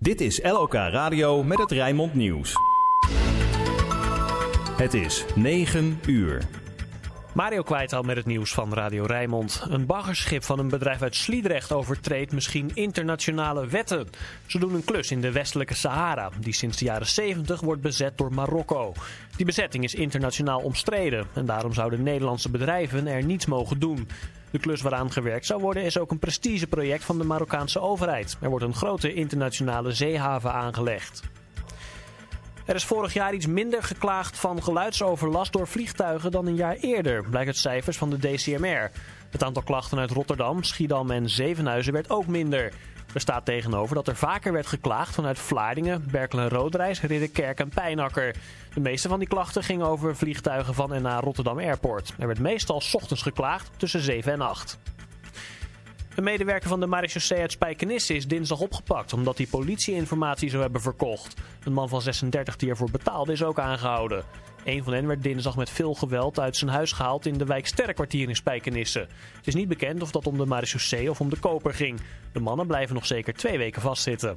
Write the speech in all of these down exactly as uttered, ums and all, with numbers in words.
Dit is L O K Radio met het Rijnmond Nieuws. Het is negen uur. Mario Kwijtal met het nieuws van Radio Rijnmond. Een baggerschip van een bedrijf uit Sliedrecht overtreedt misschien internationale wetten. Ze doen een klus in de westelijke Sahara, die sinds de jaren zeventig wordt bezet door Marokko. Die bezetting is internationaal omstreden en daarom zouden Nederlandse bedrijven er niets mogen doen. De klus waaraan gewerkt zou worden is ook een prestigeproject van de Marokkaanse overheid. Er wordt een grote internationale zeehaven aangelegd. Er is vorig jaar iets minder geklaagd van geluidsoverlast door vliegtuigen dan een jaar eerder, blijkt uit cijfers van de D C M R. Het aantal klachten uit Rotterdam, Schiedam en Zevenhuizen werd ook minder. Er staat tegenover dat er vaker werd geklaagd vanuit Vlaardingen, Berkel en Roodreis, Ridderkerk en Pijnakker. De meeste van die klachten gingen over vliegtuigen van en naar Rotterdam Airport. Er werd meestal 's ochtends geklaagd tussen zeven en acht. Een medewerker van de marechaussee uit Spijkenisse is dinsdag opgepakt omdat hij politieinformatie zou hebben verkocht. Een man van zesendertig die ervoor betaalde is ook aangehouden. Een van hen werd dinsdag met veel geweld uit zijn huis gehaald in de wijk Sterrenkwartier in Spijkenisse. Het is niet bekend of dat om de marechaussee of om de koper ging. De mannen blijven nog zeker twee weken vastzitten.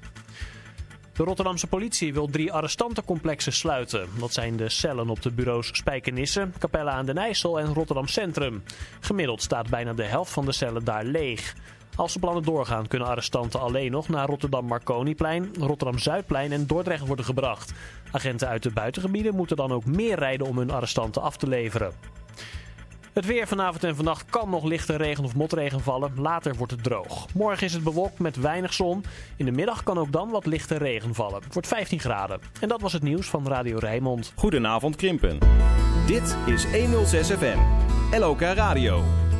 De Rotterdamse politie wil drie arrestantencomplexen sluiten. Dat zijn de cellen op de bureaus Spijkenisse, Capelle aan den IJssel en Rotterdam Centrum. Gemiddeld staat bijna de helft van de cellen daar leeg. Als de plannen doorgaan kunnen arrestanten alleen nog naar Rotterdam Marconiplein, Rotterdam Zuidplein en Dordrecht worden gebracht. Agenten uit de buitengebieden moeten dan ook meer rijden om hun arrestanten af te leveren. Het weer vanavond en vannacht kan nog lichte regen of motregen vallen. Later wordt het droog. Morgen is het bewolkt met weinig zon. In de middag kan ook dan wat lichte regen vallen. Het wordt vijftien graden. En dat was het nieuws van Radio Rijnmond. Goedenavond Krimpen. Dit is honderdzes F M. L O K Radio.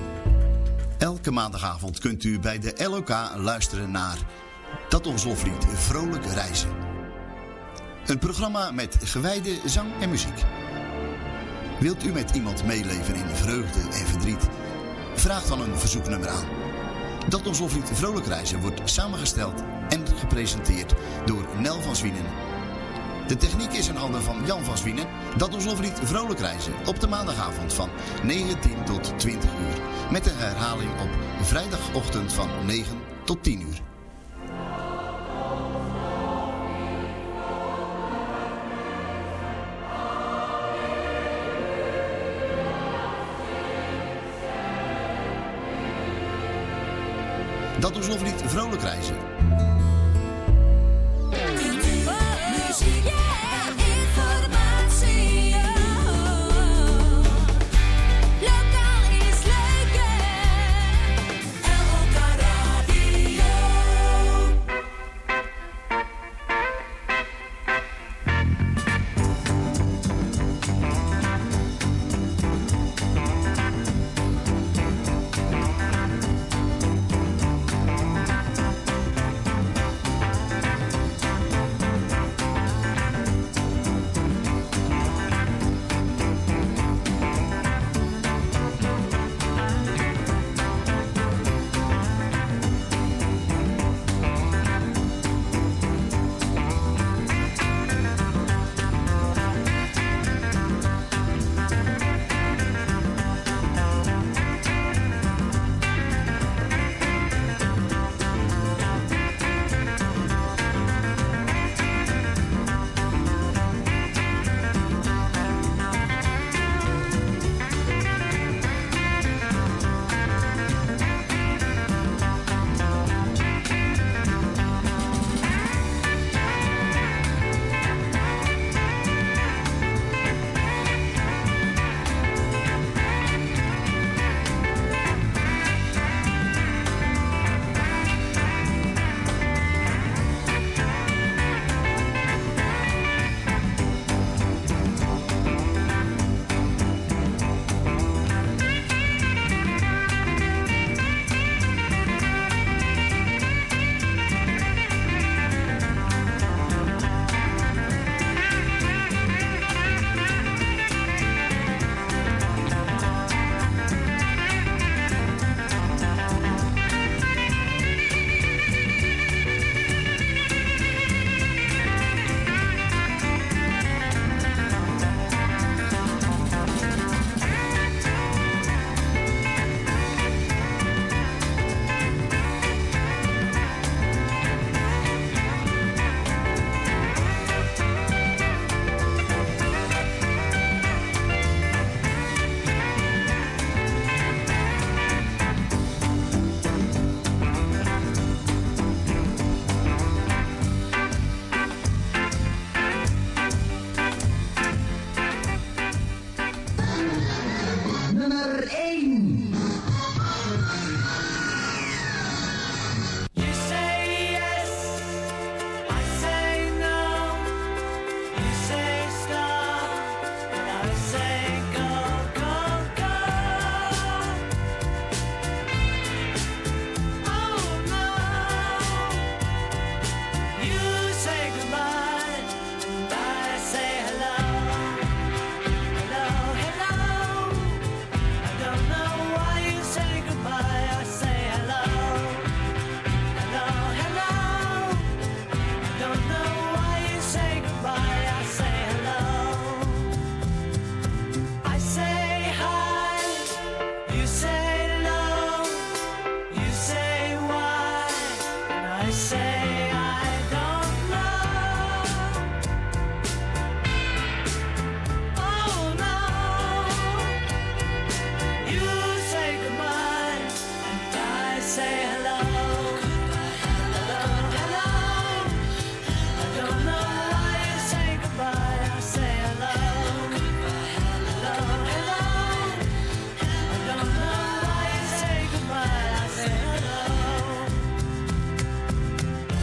Elke maandagavond kunt u bij de L O K luisteren naar Dat Ons Loflied Vrolijk Reizen. Een programma met gewijde zang en muziek. Wilt u met iemand meeleven in vreugde en verdriet? Vraag dan een verzoeknummer aan. Dat Ons Loflied Vrolijk Reizen wordt samengesteld en gepresenteerd door Nel van Zwienen. De techniek is in handen van Jan van Zwienen. Dat Ons Loflied Vrolijk Reizen op de maandagavond van negentien tot twintig uur. Met een herhaling op vrijdagochtend van negen tot tien uur. Dat Ons Loflied Vrolijk Reizen. Muziek en informatie. Lokaal is leuk. L O K Radio. say I don't know. Oh no. You say goodbye and I say hello. Hello, hello. I don't know why you say goodbye. I say hello. Hello, hello. I don't know why you say goodbye. I say hello.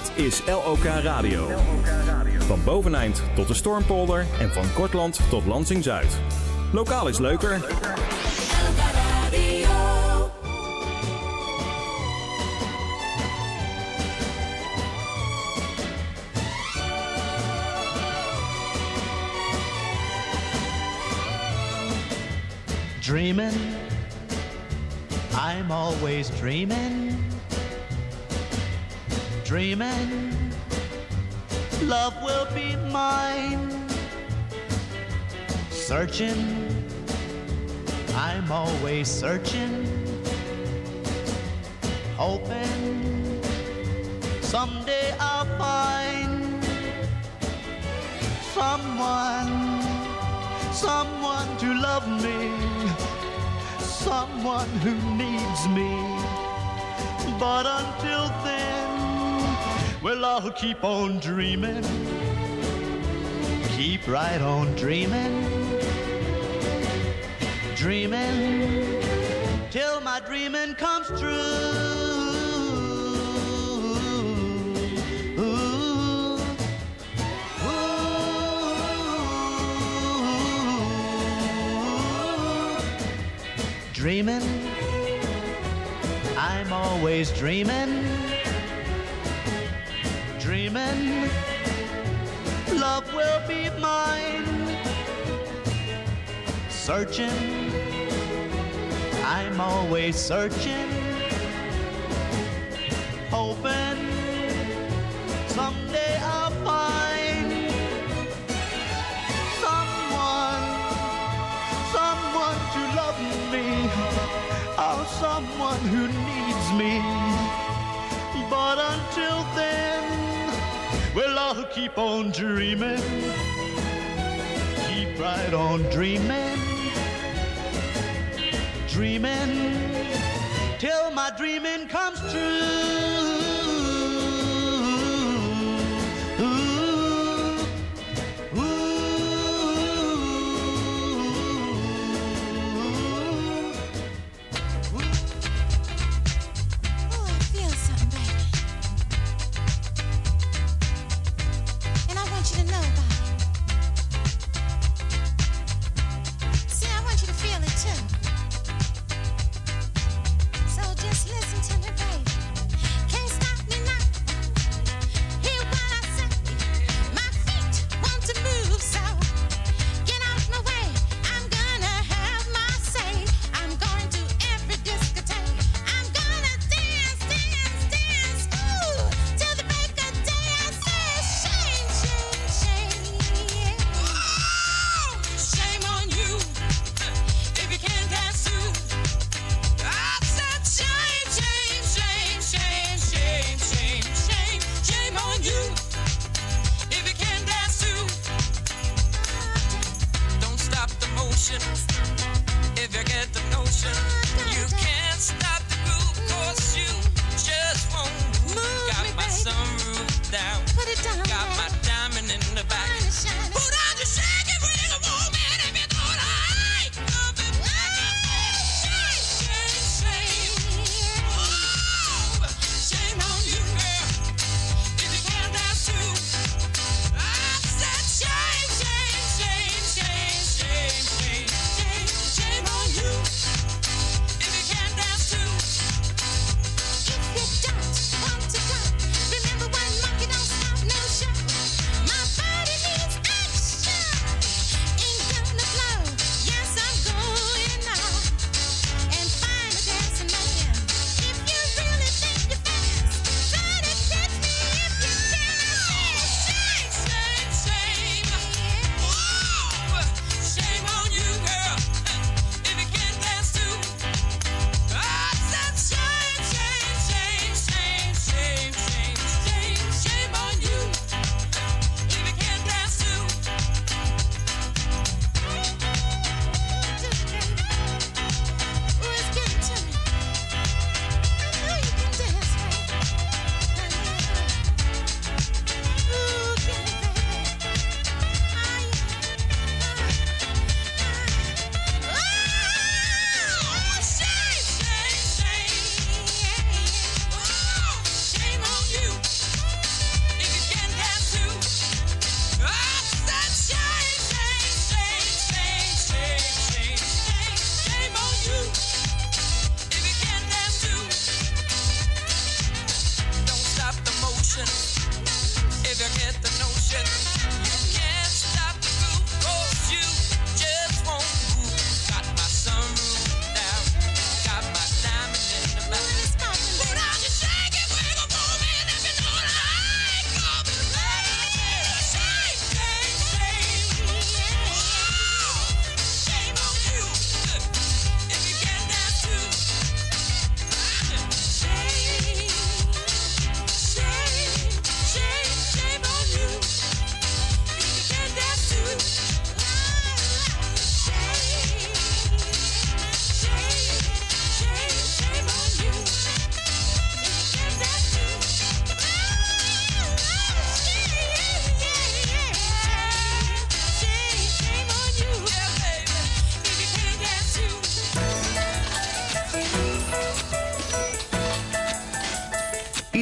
Dit is L O K Radio. Van Boveneind tot de Stormpolder en van Kortland tot Lansing-Zuid. Lokaal is leuker. Dreaming, I'm always dreaming. Dreaming, love will be mine. Searching, I'm always searching. Hoping, someday I'll find someone, someone to love me. Someone who needs me. But until then, well, I'll keep on dreaming. Keep right on dreaming. Dreaming till my dreaming comes true. Ooh. Dreaming, I'm always dreaming. Dreaming, love will be mine. Searching, I'm always searching. Hoping someday I'll find someone, someone to love me. Oh, someone who needs me. But until then, well, I'll keep on dreaming. Keep right on dreaming. Dreaming till my dreaming comes true. My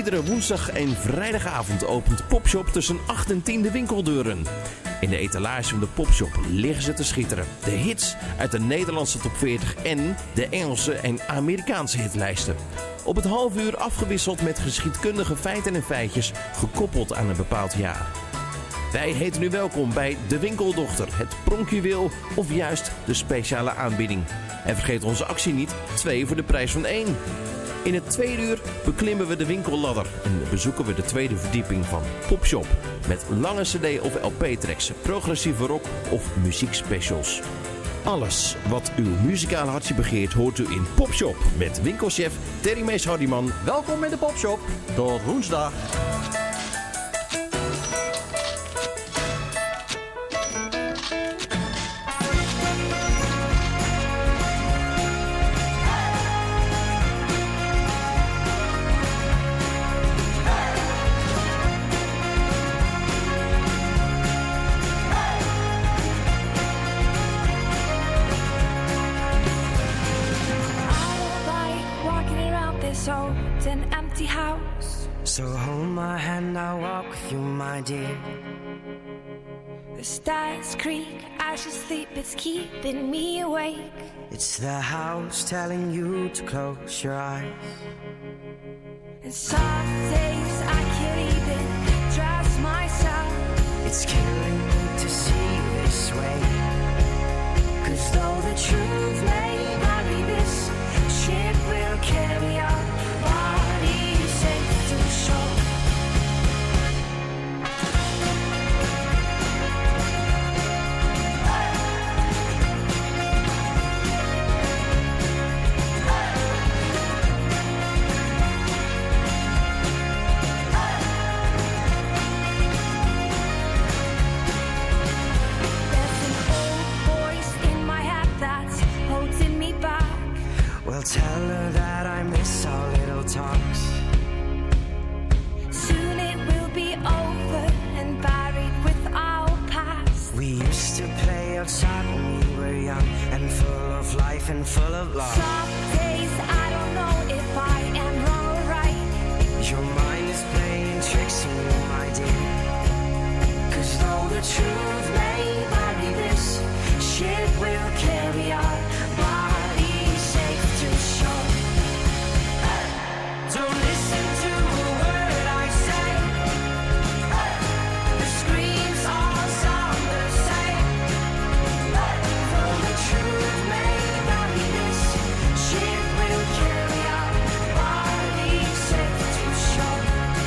Iedere woensdag en vrijdagavond opent Popshop tussen acht en tien de winkeldeuren. In de etalage van de Popshop liggen ze te schitteren. De hits uit de Nederlandse top veertig en de Engelse en Amerikaanse hitlijsten. Op het half uur afgewisseld met geschiedkundige feiten en feitjes gekoppeld aan een bepaald jaar. Wij heten u welkom bij De Winkeldochter, het pronkjuweel of juist de speciale aanbieding. En vergeet onze actie niet, twee voor de prijs van één. In het tweede uur beklimmen we de winkelladder en bezoeken we de tweede verdieping van Popshop. Met lange cd of L P-tracks, progressieve rock of muziekspecials. Alles wat uw muzikale hartje begeert hoort u in Popshop met winkelchef Terry Mees Hardiman. Welkom in de Popshop. Tot woensdag. So hold my hand, I'll walk with you, my dear. The stars creak as you sleep, it's keeping me awake. It's the house telling you to close your eyes. And some days I can't even trust myself. It's killing me to see you this way. 'Cause though the truth may vary, this ship will carry our bodies safe to shore. Well, tell her that I miss our little talks. Soon it will be over and buried with our past. We used to play outside when we were young and full of life and full of love. Some days I don't know if I am wrong or right. Your mind is playing tricks on you, my dear. 'Cause though the truth may vary, this ship will carry our bodies safe to shore. Don't listen to a word I say. The screams all sound the same. Though the truth may vary, this ship will carry our bodies safe to shore.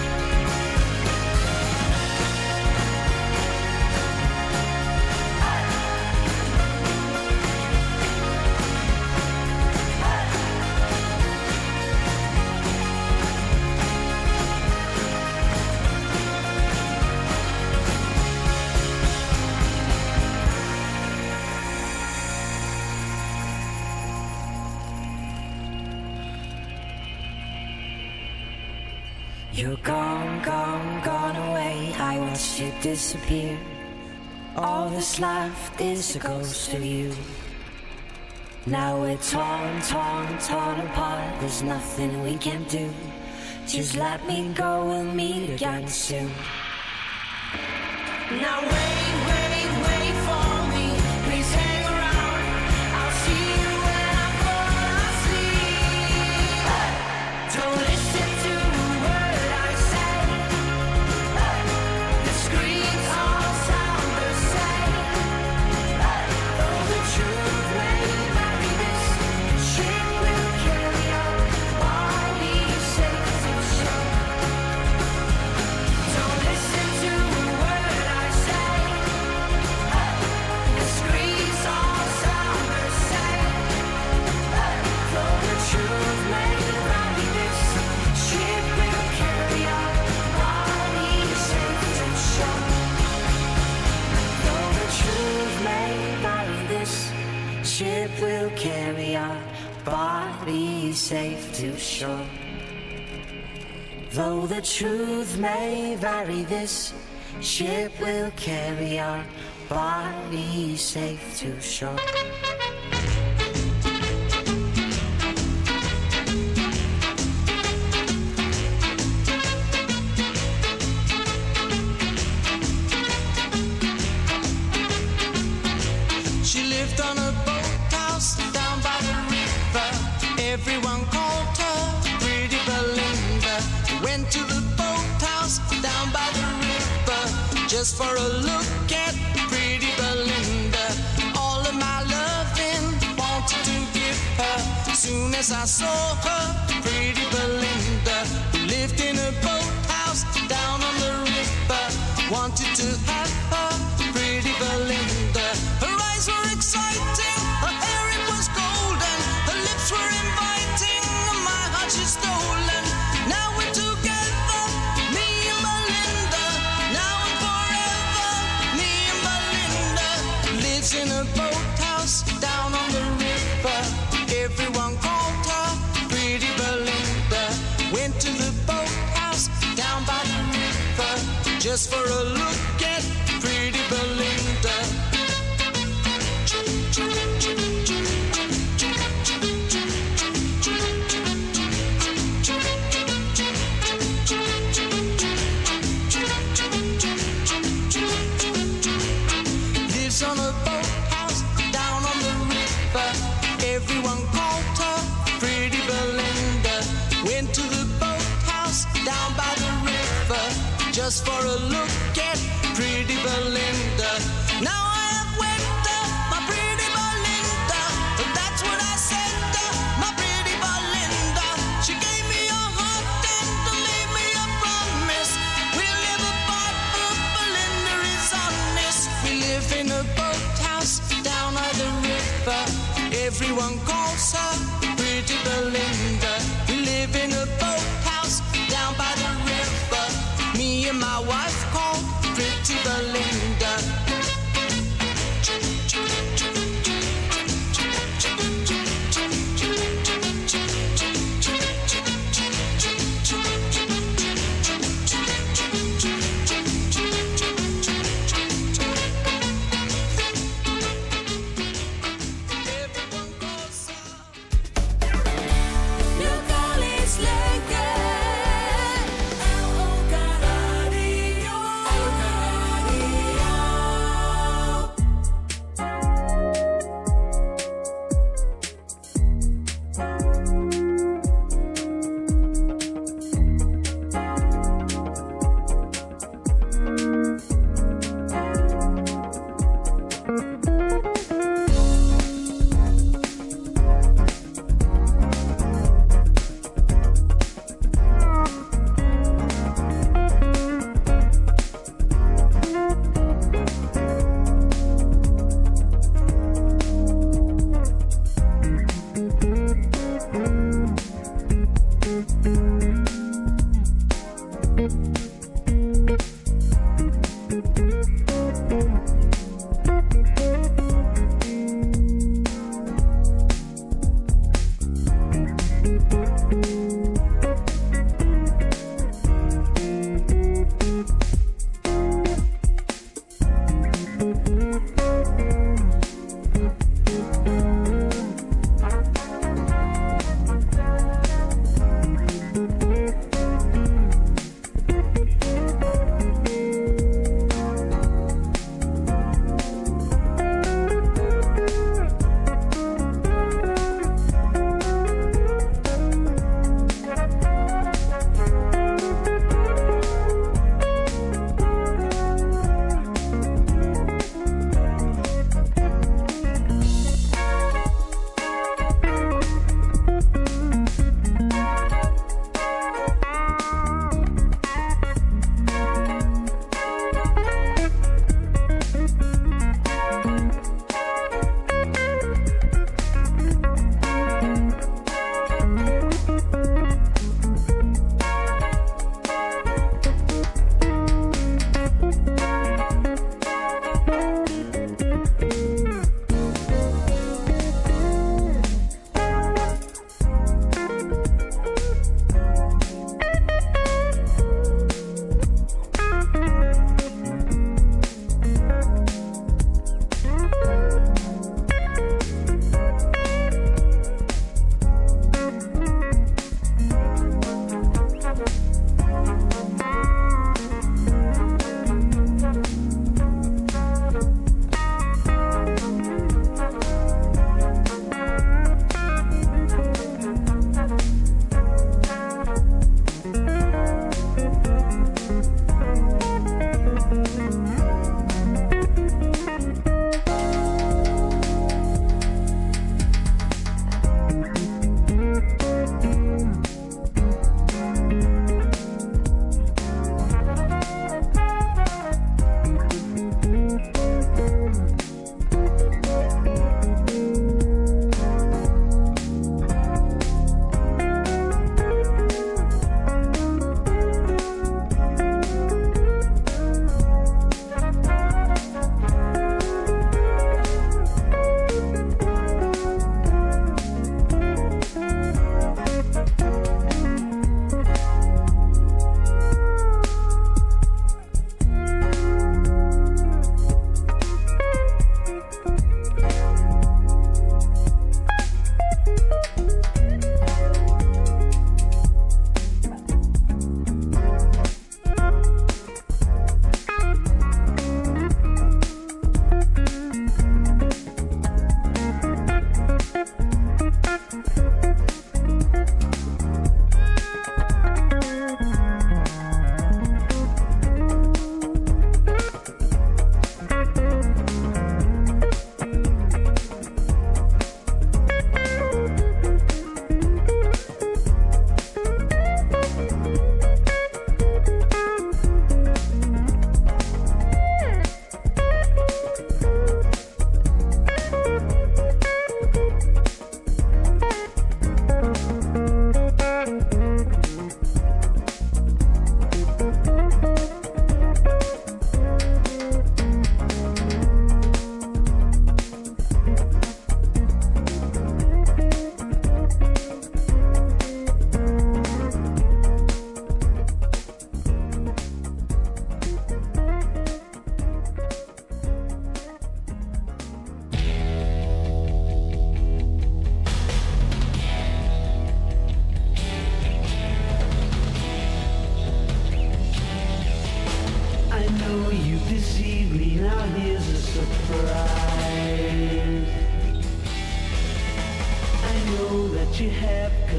You're gone, gone, gone away. I watched you disappear. All that's left is a ghost of you. Now we're torn, torn, torn apart. There's nothing we can do. Just let me go, we'll meet again soon. Now wait, wait, wait for me. Please hang around. I'll see you when I fall asleep. Don't listen to a word I say. The screams all sound the same. Though the truth may vary, this ship will carry our bodies safe to shore. Don't listen to a word I say. The screams all sound the same. Though the truth may vary, this ship will carry our bodies safe to shore. Though the truth may vary, this ship will carry our bodies safe to shore. Though the truth may vary, this ship will carry our bodies safe to shore. lived on a boathouse down by the river. Everyone called her Pretty Belinda. Went to the boathouse down by the river just for a look at Pretty Belinda. All of my loving wanted to give her. Soon as I saw her, Pretty Belinda, who lived in a boathouse down on the river, wanted to have her, Pretty Belinda. Her eyes were exciting, her hair it was golden, her lips were inviting, and my heart she's stolen. Now we're together, me and Belinda. Now and forever, me and Belinda. Lives in a boathouse down on the river. Everyone called her Pretty Belinda. Went to the boathouse down by the river just for a look at Pretty Belinda. Lives on a boathouse down on the river. Everyone called her Pretty Belinda. Went to the boathouse down by the river just for a look at Pretty Belinda. Now I have wed her, my Pretty Belinda. That's what I said to my Pretty Belinda. She gave me a heart and made me a promise. We'll live apart, but Belinda is honest. We live in a boathouse down by the river. Everyone calls her Pretty Belinda. We live in a boathouse down by the river. Me and my wife called Pretty Belinda. Lokaal is leuker. L O K Radio.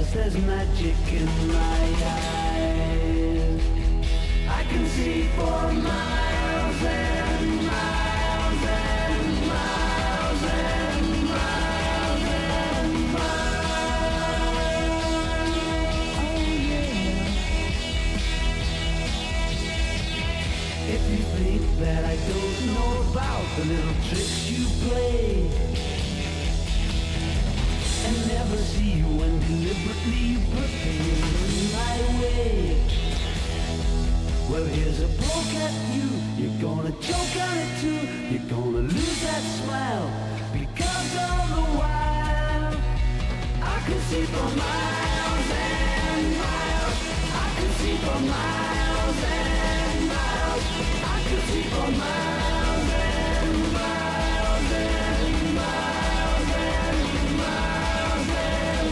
'cause there's magic in my eyes. I can see for miles and miles and miles and miles and miles. Oh yeah. If you think that I don't know about the little tricks you play and never see you when deliberately you put things in my way, well, here's a poke at you. You're gonna choke on it too. You're gonna lose that smile because all the while I can see for miles and miles. I can see for miles and miles. I can see for miles and miles and miles and miles and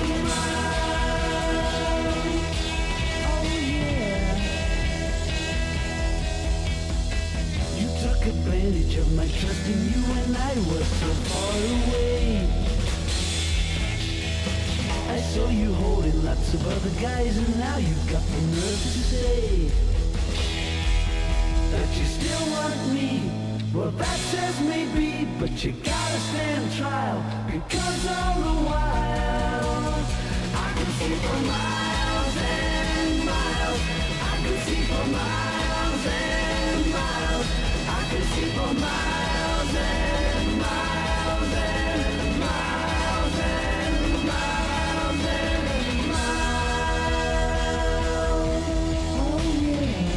miles. Oh yeah. You took advantage of my trust in you when I was so far away. I saw you holding lots of other guys, and now you've got the nerve to say that you still want me. Well, that says maybe, but you gotta stand trial, because all the while I can see for miles and miles. I can see for miles and miles. I can see for miles and miles and miles and miles and miles. Oh yeah.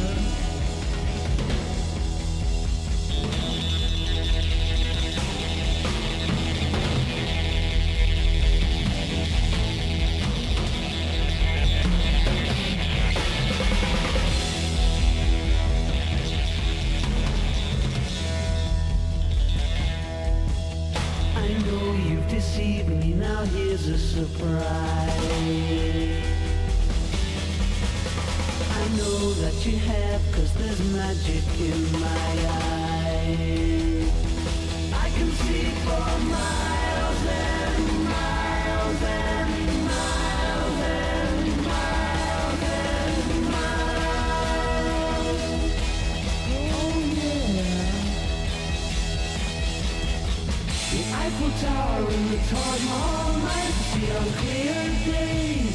I know you've deceived me, now here's a surprise. I know that you have, 'cause there's magic in my eyes. I can see for miles and miles and miles and miles and miles. Oh yeah. The Eiffel Tower and the Taj Mahal might see on clear days.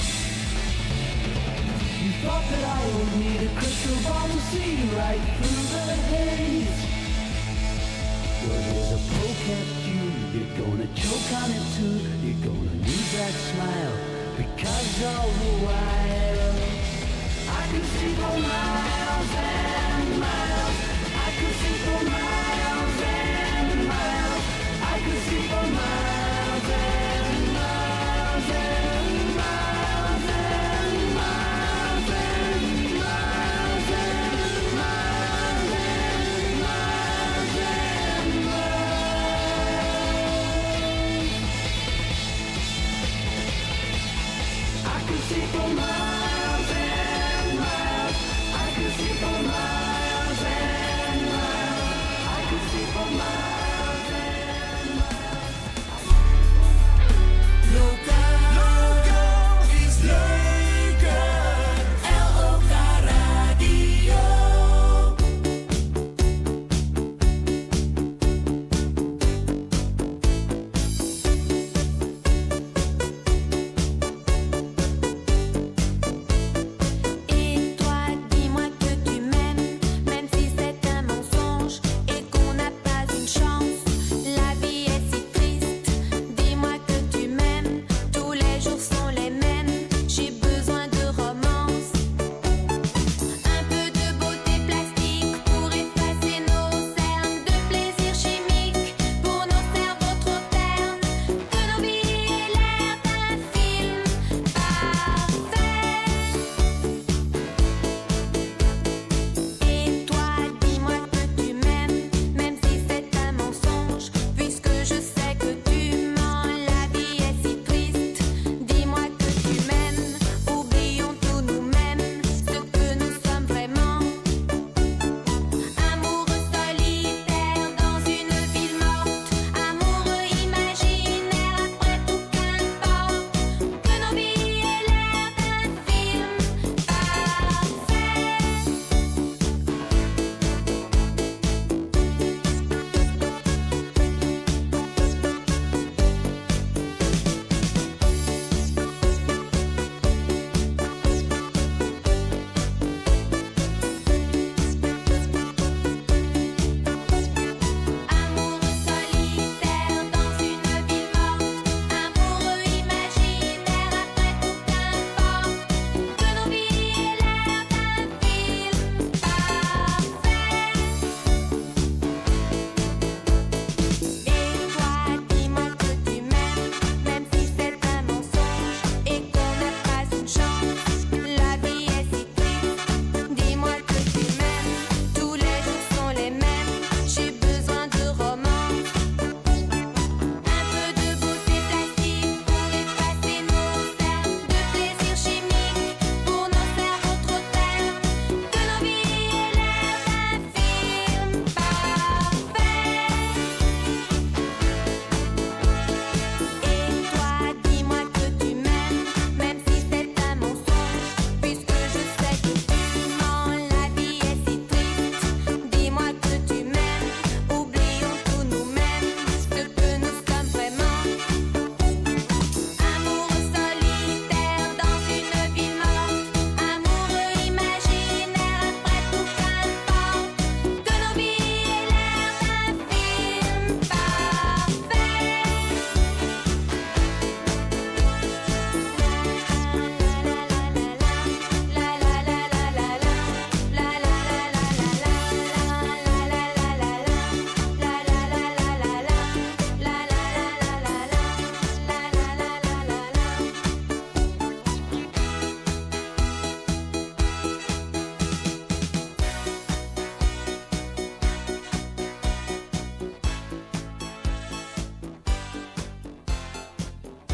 You thought that I would need a crystal ball to see right through the haze. Well, here's a poke at you. You're gonna choke on it too. You're gonna lose that smile, because all the while I can see for miles and miles. I can see for miles and miles. I can see for miles and miles and miles and miles and miles and miles and miles and miles. I can see for miles and miles. I can see for miles and miles.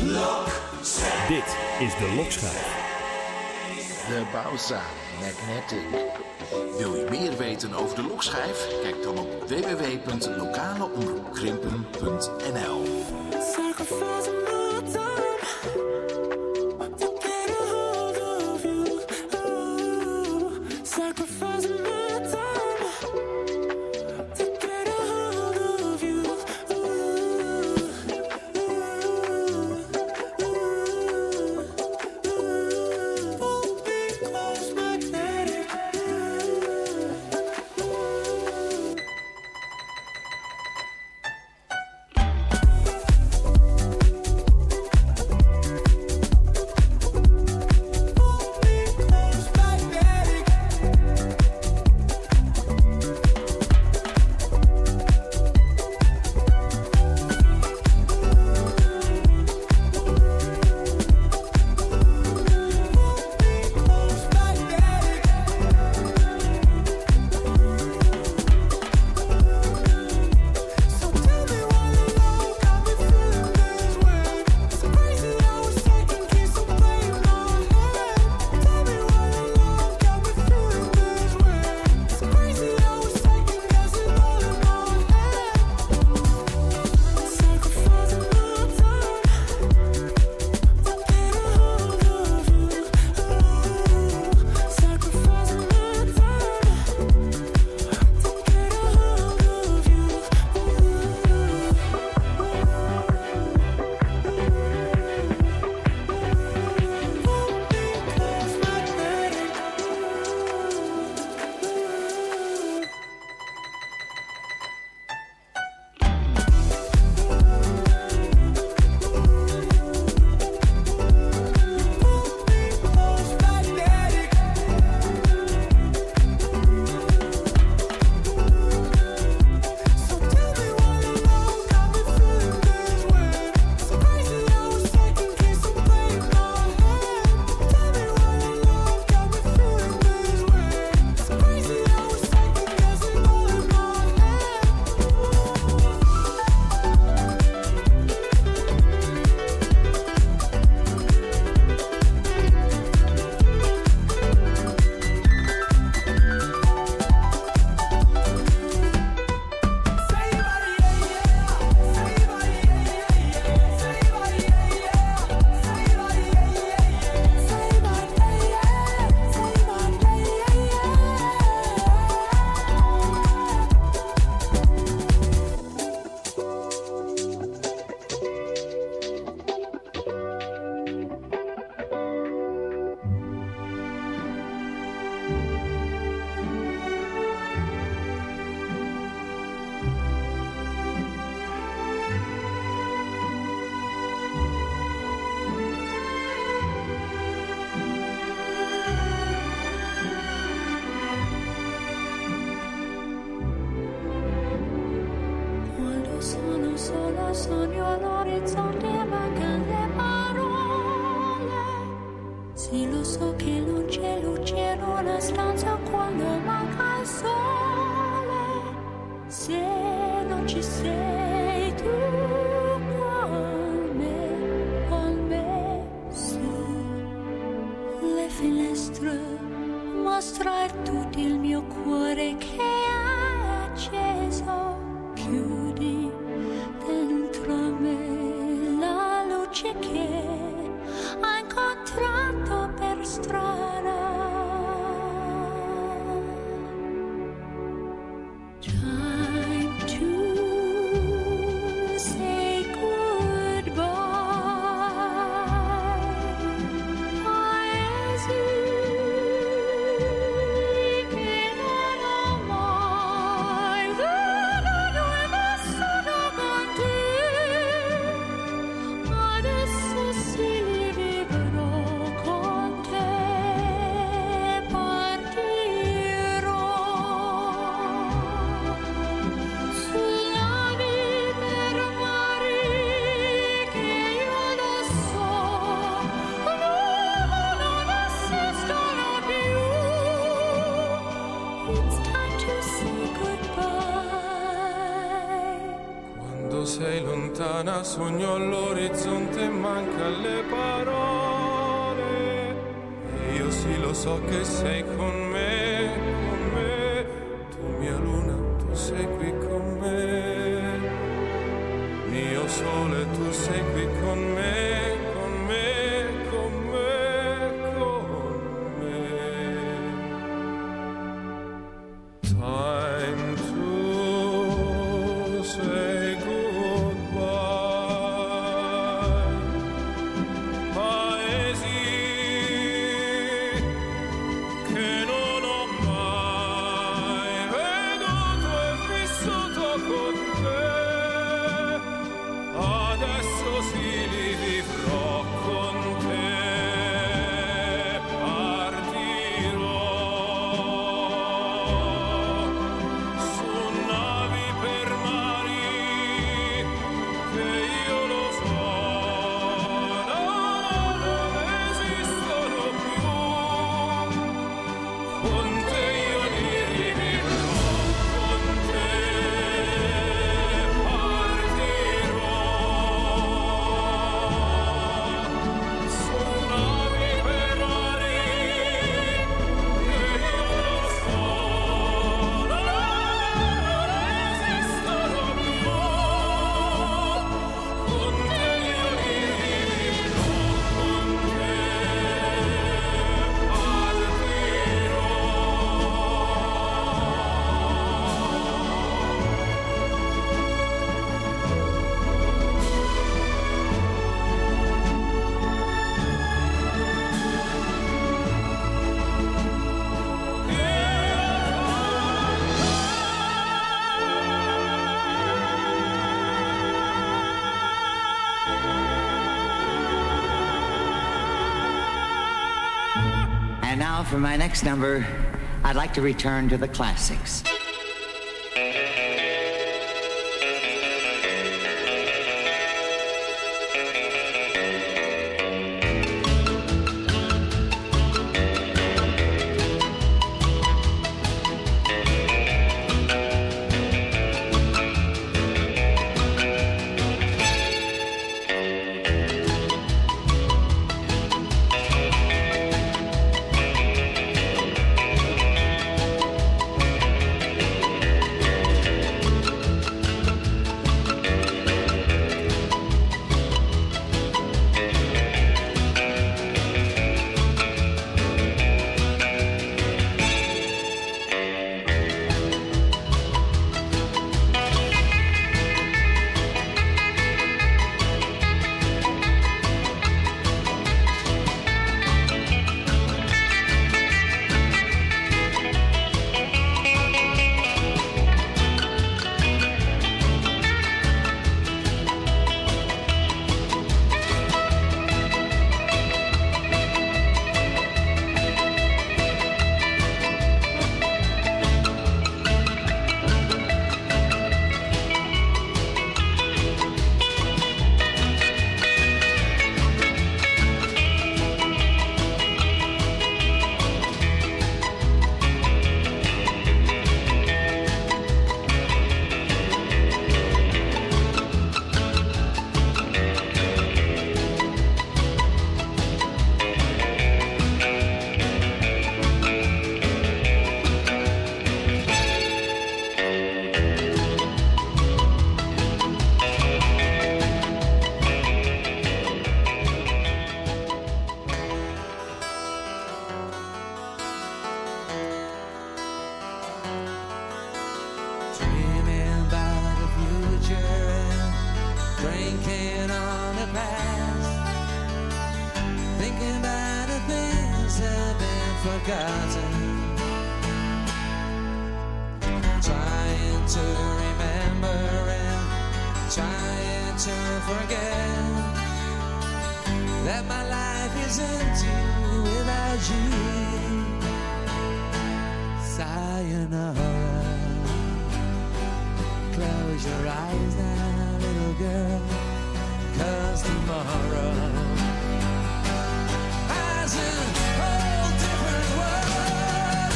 Dit is de Lokschijf. De Bauza Magnetic. Wil je meer weten over de Lokschijf? Kijk dan op w w w punt lokaleomroepkrimpen punt n l. sogno all'orizzonte mancano le parole. Sì, lo so che non c'è luce in una stanza quando manca il sole. Se non ci sei tu con me, con me su le finestre, mostra tutto il mio cuore che è acceso. Chiudi dentro me la luce che ho incontrato per strada. Time to say goodbye. Paesi che non ho mai lontana, sogno all'orizzonte, manca le parole. E io sì lo so che sei con me, con me. Tu mia luna, tu sei qui con me. Mio sole, tu sei qui con me, con me, con me, con me. Time to say goodbye. Paesi che non ho mai veduto e vissuto con te. Adesso sì li vivrò con te. Partirò su navi per mari che io lo so non esistono più. Con te io li vivrò, con te partirò su navi per mari che io lo so non esistono più. Con te io li vivrò, con te And now for my next number, I'd like to return to the classics. forgotten. Trying to remember and trying to forget that my life is empty without you. Sayonara. Close your eyes now, little girl, 'cause tomorrow has a whole different world.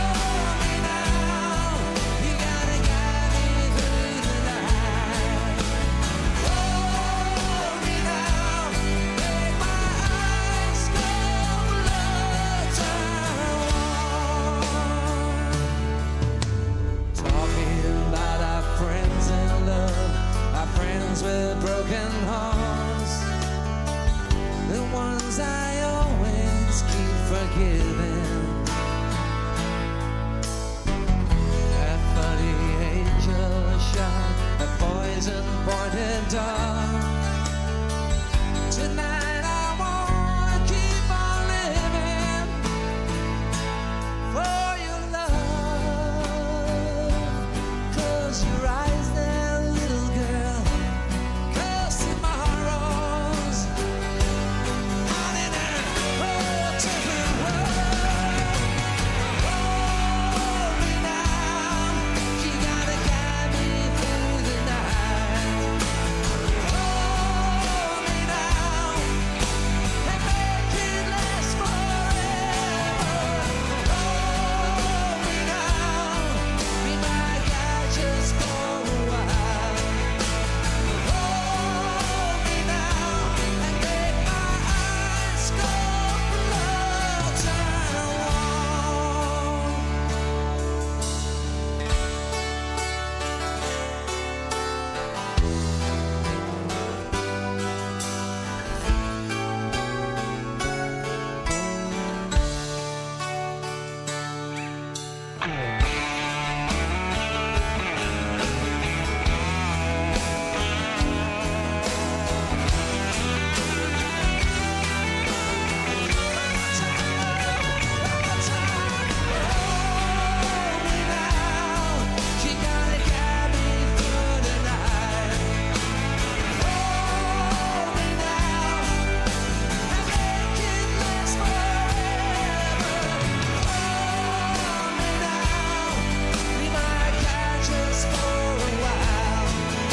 Hold me now, you gotta guide me through the night. pointing dark. Tonight I wanna keep on living for your love. Close your eyes there, little girl. Cause tomorrow's not in a whole different world. Hold me now, you gotta guide me through the night. Hold me now, and make it last forever. Hold me now, be my guide just for a while. Hold me now, and make my eyes go blood turn warm. You gotta guide me through the night. Hold me now, and make it last forever. Hold me now, be my guide just for a while.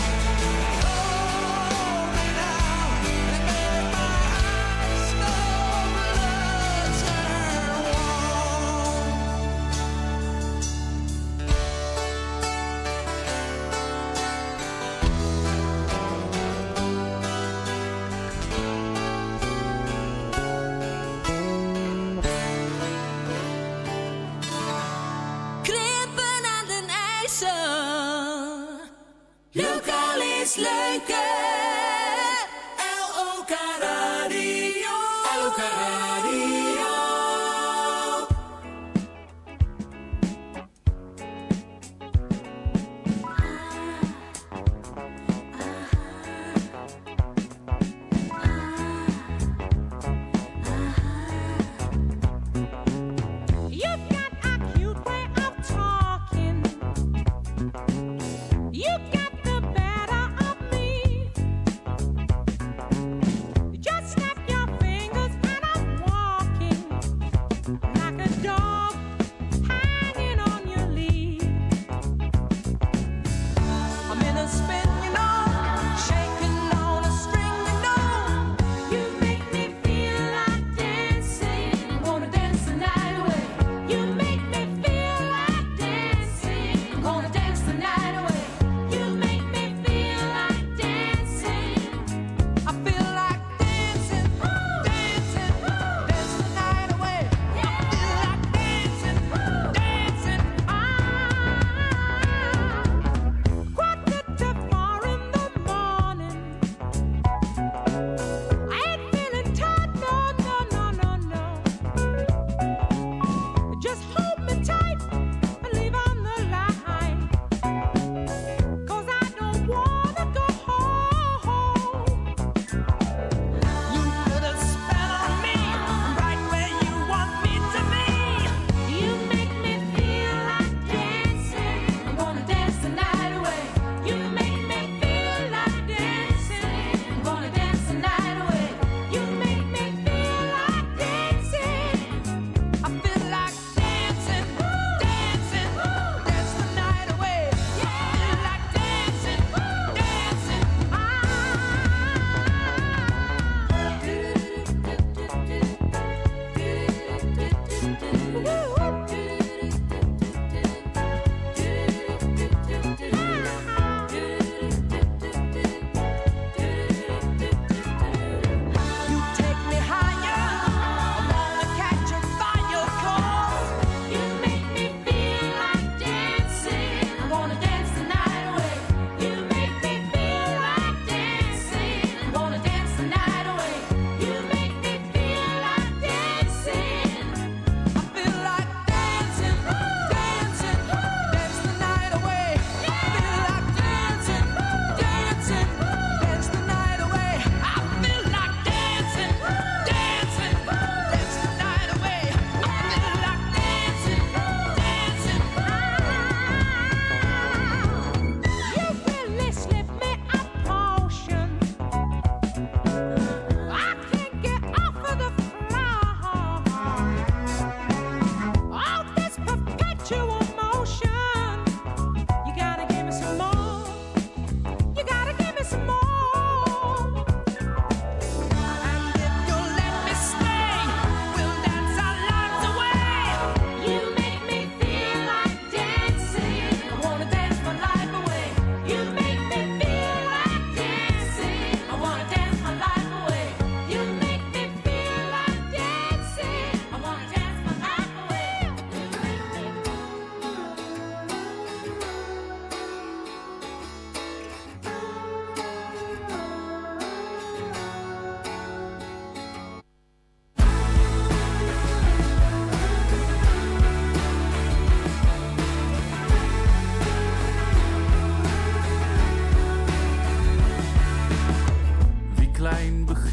Hold me now, and make my eyes go blood turn warm. Klippen aan den IJssel. Lokaal is leuker. L O K Radio. L O K Radio. You've got a cute way of talking. You got the better of me.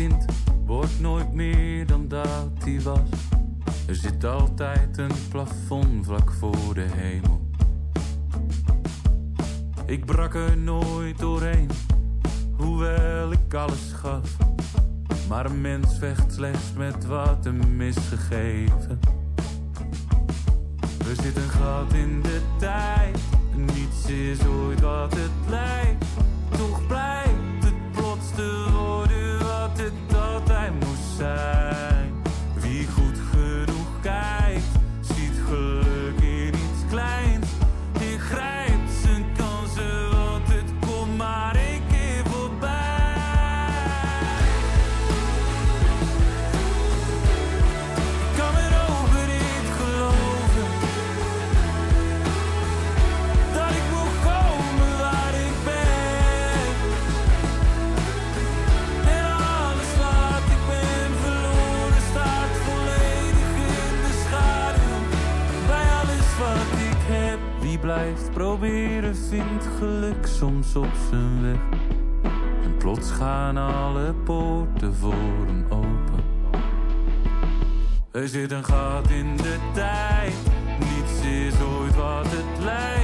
begint, wordt nooit meer dan dat hij was. Er zit altijd een plafond vlak voor de hemel. Ik brak er nooit doorheen, hoewel ik alles gaf. Maar een mens vecht slechts met wat hem is gegeven. Er zit een gat in de tijd, niets is ooit wat het lijkt. Toch blijkt het plots te worden wat het altijd moest zijn. Wie goed genoeg kijkt, ziet geluk in iets kleins. Die grijpt zijn kansen, want het komt maar één keer voorbij. Ik kan mijn ogen niet geloven dat ik moet komen waar ik ben. En alles wat ik ben verloren staat volledig in de schaduw. Bij alles wat ik heb. Wie blijft proberen vindt geluk soms op zijn weg. En plots gaan alle poorten voor hem open. Er zit een gat in de tijd, niets is ooit wat het lijkt.